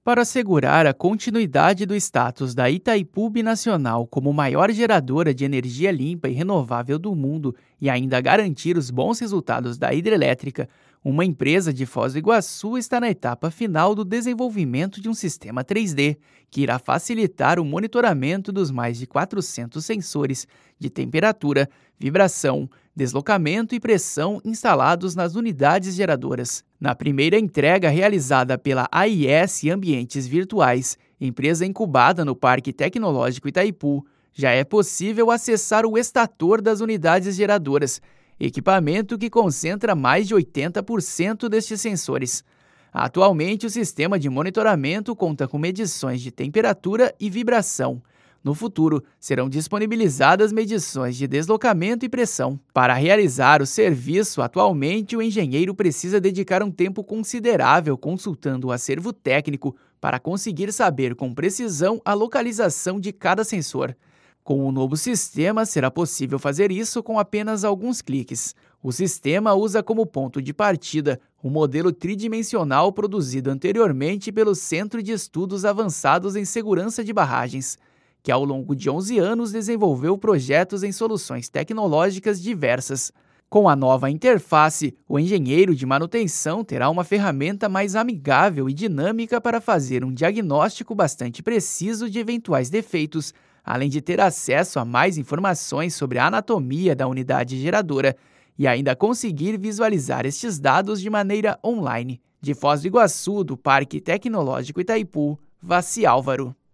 Para assegurar a continuidade do status da Itaipu Binacional como maior geradora de energia limpa e renovável do mundo e ainda garantir os bons resultados da hidrelétrica, uma empresa de Foz do Iguaçu está na etapa final do desenvolvimento de um sistema 3D, que irá facilitar o monitoramento dos mais de 400 sensores de temperatura, vibração, deslocamento e pressão instalados nas unidades geradoras. Na primeira entrega realizada pela AIS Ambientes Virtuais, empresa incubada no Parque Tecnológico Itaipu, já é possível acessar o estator das unidades geradoras, equipamento que concentra mais de 80% destes sensores. Atualmente, o sistema de monitoramento conta com medições de temperatura e vibração. No futuro, serão disponibilizadas medições de deslocamento e pressão. Para realizar o serviço, atualmente o engenheiro precisa dedicar um tempo considerável consultando o acervo técnico para conseguir saber com precisão a localização de cada sensor. Com o novo sistema, será possível fazer isso com apenas alguns cliques. O sistema usa como ponto de partida um modelo tridimensional produzido anteriormente pelo Centro de Estudos Avançados em Segurança de Barragens, que ao longo de 11 anos desenvolveu projetos em soluções tecnológicas diversas. Com a nova interface, o engenheiro de manutenção terá uma ferramenta mais amigável e dinâmica para fazer um diagnóstico bastante preciso de eventuais defeitos, além de ter acesso a mais informações sobre a anatomia da unidade geradora e ainda conseguir visualizar estes dados de maneira online. De Foz do Iguaçu, do Parque Tecnológico Itaipu, Vassi Álvaro.